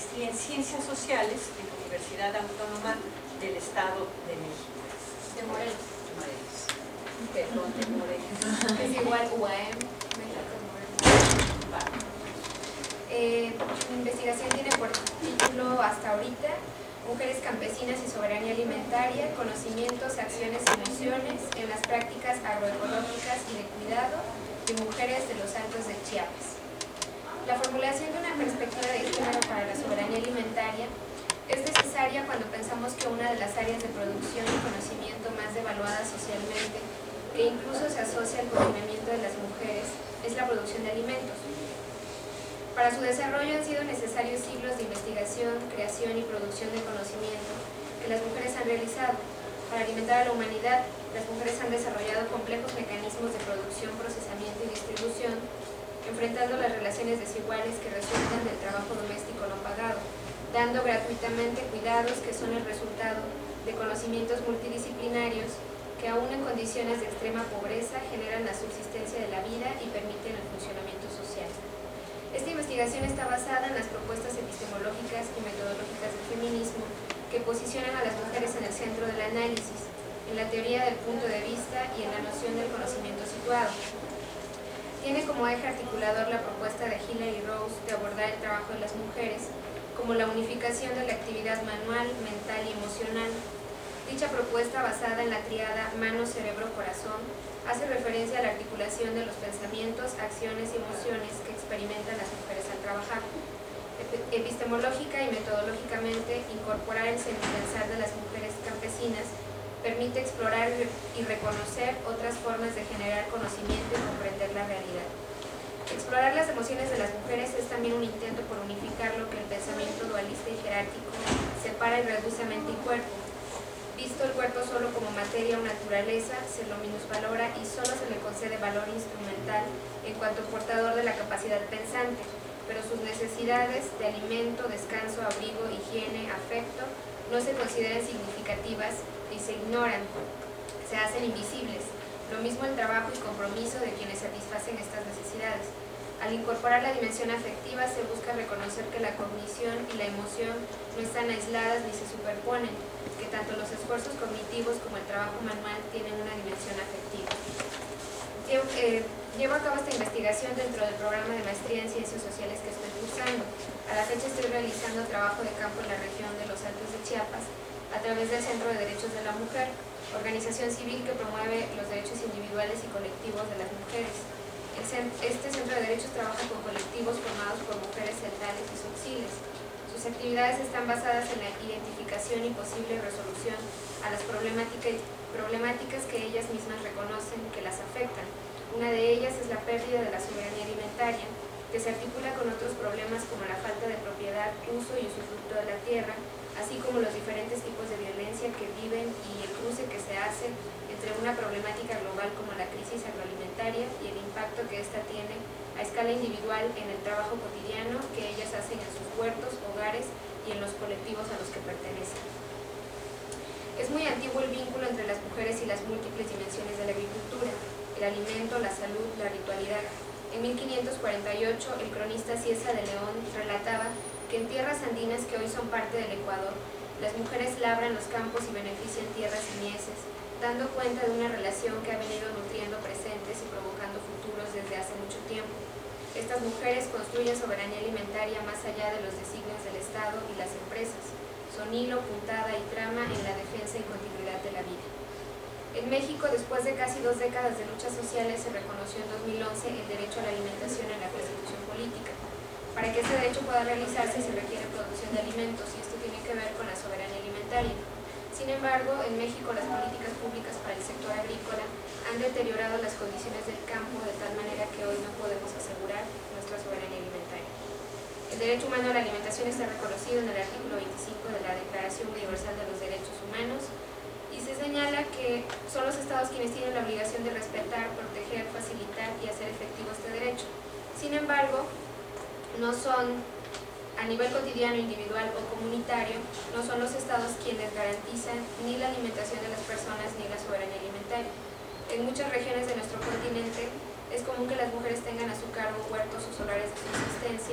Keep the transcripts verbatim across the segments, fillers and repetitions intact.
maestría en Ciencias Sociales en la Universidad Autónoma del Estado de México. De Morelos. Morelos. Perdón, de Morelos. Es igual U A M, México, Morelos. Vale. Eh, mi investigación tiene por título hasta ahorita Mujeres campesinas y soberanía alimentaria, conocimientos, acciones y emociones en las prácticas agroecológicas y de cuidado de mujeres de los Altos de Chiapas. La formulación de una perspectiva de género para la soberanía alimentaria es necesaria cuando pensamos que una de las áreas de producción y conocimiento más devaluadas socialmente, que incluso se asocia al cuestionamiento de las mujeres, es la producción de alimentos. Para su desarrollo han sido necesarios siglos de investigación, creación y producción de conocimiento que las mujeres han realizado. Para alimentar a la humanidad, las mujeres han desarrollado complejos mecanismos de producción, procesamiento y distribución, enfrentando las relaciones desiguales que resultan del trabajo doméstico no pagado, dando gratuitamente cuidados que son el resultado de conocimientos multidisciplinarios que aún en condiciones de extrema pobreza generan la subsistencia de la vida y permiten el funcionamiento social. Esta investigación está basada en las propuestas epistemológicas y metodológicas del feminismo que posicionan a las mujeres en el centro del análisis, en la teoría del punto de vista y en la noción del conocimiento situado. Tiene como eje articulador la propuesta de Hilary Rose de abordar el trabajo de las mujeres como la unificación de la actividad manual, mental y emocional. Dicha propuesta, basada en la tríada mano-cerebro-corazón, hace referencia a la articulación de los pensamientos, acciones y emociones que experimentan las mujeres al trabajar. Epistemológica y metodológicamente, incorporar el sentipensar de las mujeres campesinas permite explorar y reconocer otras formas de generar conocimiento y comprender la realidad. Explorar las emociones de las mujeres es también un intento por unificar lo que el pensamiento dualista y jerárquico separa y reduce a mente y cuerpo. Visto el cuerpo solo como materia o naturaleza, se lo minusvalora y solo se le concede valor instrumental en cuanto portador de la capacidad pensante, pero sus necesidades de alimento, descanso, abrigo, higiene, afecto, no se consideran significativas y se ignoran, se hacen invisibles. Lo mismo el trabajo y compromiso de quienes satisfacen estas necesidades. Al incorporar la dimensión afectiva se busca reconocer que la cognición y la emoción no están aisladas ni se superponen, que tanto los esfuerzos cognitivos como el trabajo manual tienen una dimensión afectiva. Llevo, eh, llevo a cabo esta investigación dentro del programa de maestría en Ciencias Sociales que estoy cursando. A la fecha estoy realizando trabajo de campo en la región de los Altos de Chiapas a través del Centro de Derechos de la Mujer, organización civil que promueve los derechos individuales y colectivos de las mujeres. Este Centro de Derechos trabaja con colectivos formados por mujeres celtales y subsiles. Sus actividades están basadas en la identificación y posible resolución a las problemáticas que ellas mismas reconocen que las afectan. Una de ellas es la pérdida de la soberanía alimentaria, que se articula con otros problemas como la falta de propiedad, uso y usufructo de la tierra, así como los diferentes tipos de violencia que viven y el cruce que se hace entre una problemática global como la crisis agroalimentaria y el impacto que ésta tiene a escala individual en el trabajo cotidiano que ellas hacen en sus huertos, hogares y en los colectivos a los que pertenecen. Es muy antiguo el vínculo entre las mujeres y las múltiples dimensiones de la agricultura, el alimento, la salud, la ritualidad. En mil quinientos cuarenta y ocho, el cronista Cieza de León relataba que en tierras andinas que hoy son parte del Ecuador, las mujeres labran los campos y benefician tierras y mieses, dando cuenta de una relación que ha venido nutriendo presentes y provocando futuros desde hace mucho tiempo. Estas mujeres construyen soberanía alimentaria más allá de los designios del Estado y las empresas. Son hilo, puntada y trama en la defensa y continuidad de la vida. En México, después de casi dos décadas de luchas sociales, se reconoció en dos mil once el derecho a la alimentación en la Constitución Política. Para que ese derecho pueda realizarse se requiere producción de alimentos y esto tiene que ver con la soberanía alimentaria. Sin embargo, en México las políticas públicas para el sector agrícola han deteriorado las condiciones del campo de tal manera que hoy no podemos asegurar nuestra soberanía alimentaria. El derecho humano a la alimentación está reconocido en el artículo veinticinco de la Declaración Universal de los Derechos Humanos y se señala que son los estados quienes tienen la obligación de respetar, proteger, facilitar y hacer efectivo este derecho. Sin embargo, no son a nivel cotidiano, individual o comunitario, no son los estados quienes garantizan ni la alimentación de las personas ni la soberanía alimentaria. En muchas regiones de nuestro continente es común que las mujeres tengan a su cargo huertos o solares de subsistencia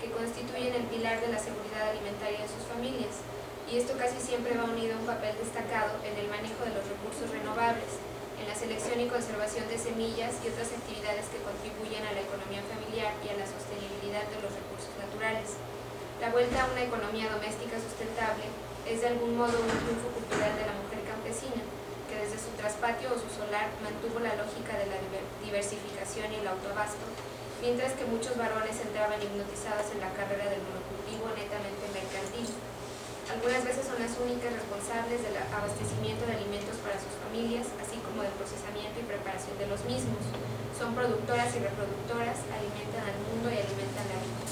que constituyen el pilar de la seguridad alimentaria de sus familias, y esto casi siempre va unido a un papel destacado en el manejo de los recursos renovables, en la selección y conservación de semillas y otras actividades que contribuyen a la economía familiar y a la sostenibilidad de los recursos naturales. La vuelta a una economía doméstica sustentable es de algún modo un triunfo cultural de la mujer campesina, que desde su traspatio o su solar mantuvo la lógica de la diversificación y el autoabasto, mientras que muchos varones entraban hipnotizados en la carrera del monocultivo netamente mercantil. Algunas veces son las únicas responsables del abastecimiento de alimentos para sus familias, así como del procesamiento y preparación de los mismos. Son productoras y reproductoras, alimentan al mundo y alimentan la vida.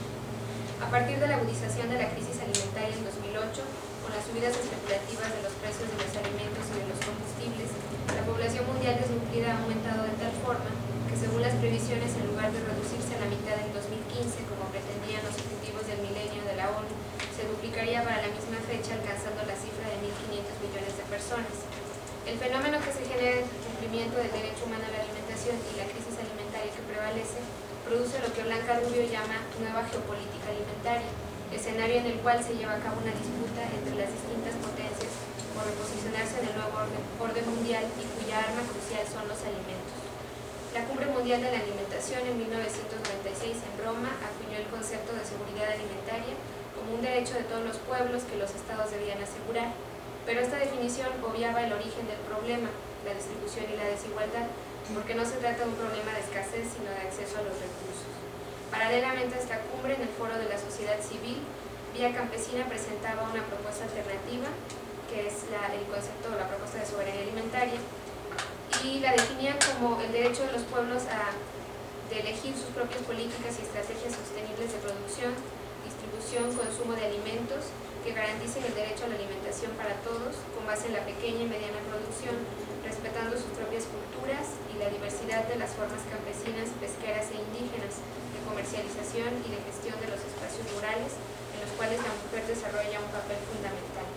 A partir de la agudización de la crisis alimentaria en dos mil ocho, con las subidas especulativas de los precios de los alimentos y de los combustibles, la población mundial desnutrida ha aumentado de tal forma que, según las previsiones, en lugar de reducirse a la mitad en dos mil quince, como pretendían los objetivos del milenio de la ONU, se duplicaría para la misma fecha, alcanzando la cifra de mil quinientos millones de personas. El fenómeno que se genera entre el cumplimiento del derecho humano a la alimentación y la crisis alimentaria que prevalece produce lo que Blanca Rubio llama nueva geopolítica alimentaria, escenario en el cual se lleva a cabo una disputa entre las distintas potencias por reposicionarse en el nuevo orden, orden mundial y cuya arma crucial son los alimentos. La Cumbre Mundial de la Alimentación en mil novecientos noventa y seis en Roma acuñó el concepto de seguridad alimentaria como un derecho de todos los pueblos que los estados debían asegurar, pero esta definición obviaba el origen del problema, la distribución y la desigualdad, porque no se trata de un problema de escasez, sino de acceso a los recursos. Paralelamente a esta cumbre, en el foro de la sociedad civil, Vía Campesina presentaba una propuesta alternativa, que es la, el concepto o la propuesta de soberanía alimentaria, y la definía como el derecho de los pueblos a de elegir sus propias políticas y estrategias sostenibles de producción, distribución, consumo de alimentos que garanticen el derecho a la alimentación para todos con base en la pequeña y mediana producción, respetando sus propias culturas y la diversidad de las formas campesinas, pesqueras e indígenas de comercialización y de gestión de los espacios rurales en los cuales la mujer desarrolla un papel fundamental.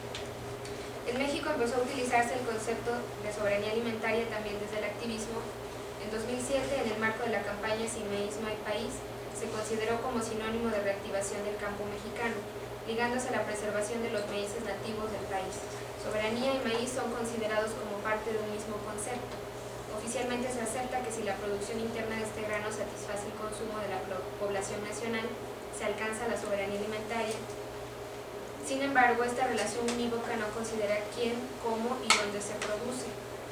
En México empezó a utilizarse el concepto de soberanía alimentaria también desde el activismo. En dos mil siete, en el marco de la campaña Sin Maíz No Hay País, se consideró como sinónimo de reactivación del campo mexicano, ligándose a la preservación de los maíces nativos del país. Soberanía y maíz son considerados como parte de un mismo concepto. Oficialmente se acepta que si la producción interna de este grano satisface el consumo de la población nacional, se alcanza la soberanía alimentaria. Sin embargo, esta relación unívoca no considera quién, cómo y dónde se produce.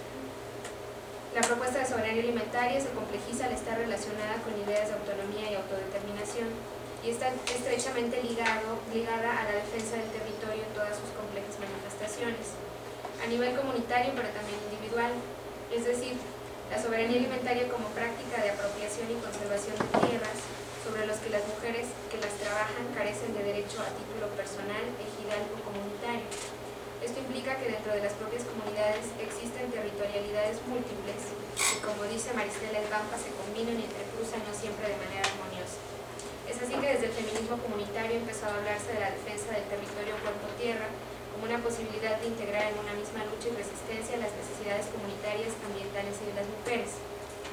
La propuesta de soberanía alimentaria se complejiza al estar relacionada con ideas de autonomía y autodeterminación y está estrechamente ligado, ligada a la defensa del territorio en todas sus complejas manifestaciones, a nivel comunitario pero también individual, es decir, la soberanía alimentaria como práctica de apropiación y conservación de tierras sobre los que las mujeres que las trabajan carecen de derecho a título personal, ejidal o comunitario. Esto implica que dentro de las propias comunidades existen territorialidades múltiples que, como dice Maristela Esbampa, se combinan y entrecruzan no siempre de manera armoniosa. Es así que desde el feminismo comunitario empezó a hablarse de la defensa del territorio cuerpo-tierra como una posibilidad de integrar en una misma lucha y resistencia las necesidades comunitarias, ambientales y de las mujeres.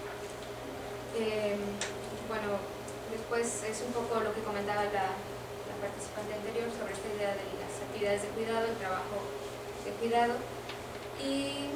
Eh, bueno, después es un poco lo que comentaba la, la participante anterior sobre esta idea de las actividades de cuidado, el trabajo de cuidado. Y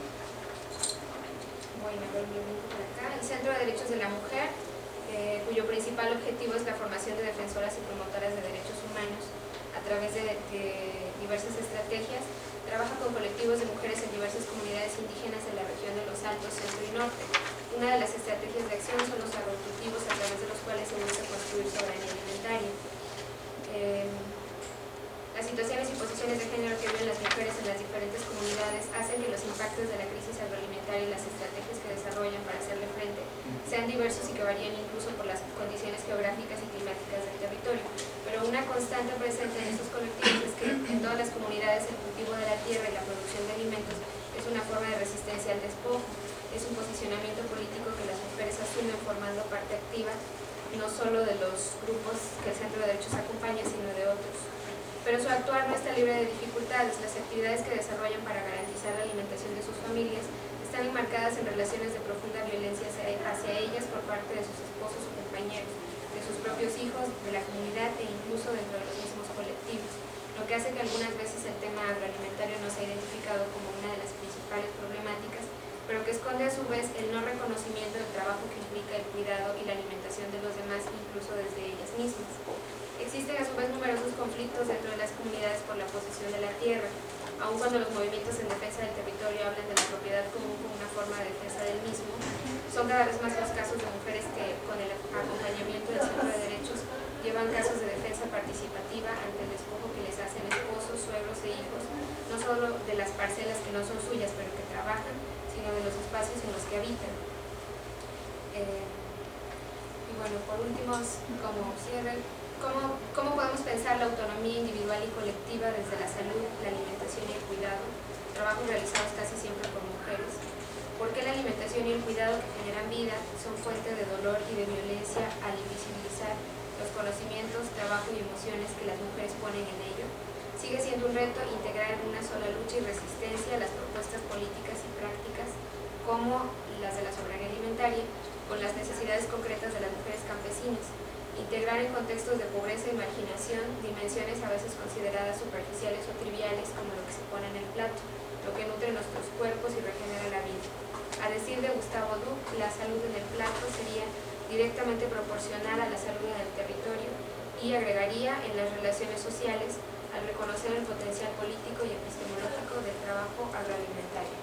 bueno, por acá, el Centro de Derechos de la Mujer, eh, cuyo principal objetivo es la formación de defensoras y promotoras de derechos humanos a través de, de diversas estrategias, trabaja con colectivos de mujeres en diversas comunidades indígenas de la región de los Altos, Centro y Norte. Una de las estrategias de acción son los agrocultivos a través de los cuales se busca construir soberanía alimentaria. Eh, Las situaciones y posiciones de género que viven las mujeres en las diferentes comunidades hacen que los impactos de la crisis agroalimentaria y las estrategias que desarrollan para hacerle frente sean diversos y que varíen incluso por las condiciones geográficas y climáticas del territorio. Pero una constante presente en estos colectivos es que en todas las comunidades el cultivo de la tierra y la producción de alimentos es una forma de resistencia al despojo, es un posicionamiento político que las mujeres asumen formando parte activa no solo de los grupos que el Centro de Derechos acompaña, sino de otros. Pero su actuar no está libre de dificultades. Las actividades que desarrollan para garantizar la alimentación de sus familias están enmarcadas en relaciones de profunda violencia hacia, hacia ellas por parte de sus esposos o compañeros, de su sus propios hijos, de la comunidad e incluso dentro de los mismos colectivos, lo que hace que algunas veces el tema agroalimentario no sea identificado como una de las principales problemáticas, pero que esconde a su vez el no reconocimiento del trabajo que implica el cuidado y la alimentación de los demás, incluso desde ellas mismas. Existen a su vez numerosos conflictos dentro de las comunidades por la posesión de la tierra, aun cuando los movimientos en defensa del territorio hablan de la propiedad común como una forma de defensa del mismo. Son cada vez más los casos de mujeres que, con el acompañamiento del Centro de Derechos, llevan casos de defensa participativa ante el despojo que les hacen esposos, suegros e hijos, no solo de las parcelas que no son suyas pero que trabajan, sino de los espacios en los que habitan. Eh, y bueno, por último, como cierre, ¿cómo, ¿cómo podemos pensar la autonomía individual y colectiva desde la salud, la alimentación y el cuidado? Trabajos realizados casi siempre por mujeres. ¿Por qué la alimentación y el cuidado que generan vida son fuente de dolor y de violencia al invisibilizar los conocimientos, trabajo y emociones que las mujeres ponen en ello? Sigue siendo un reto integrar en una sola lucha y resistencia las propuestas políticas y prácticas como las de la soberanía alimentaria con las necesidades concretas de las mujeres campesinas. Integrar en contextos de pobreza y marginación dimensiones a veces consideradas superficiales o triviales como lo que se pone en el plato, lo que nutre nuestros cuerpos y regenera la vida. A decir de Gustavo Duc, la salud en el plato sería directamente proporcional a la salud en el territorio y agregaría en las relaciones sociales al reconocer el potencial político y epistemológico del trabajo agroalimentario.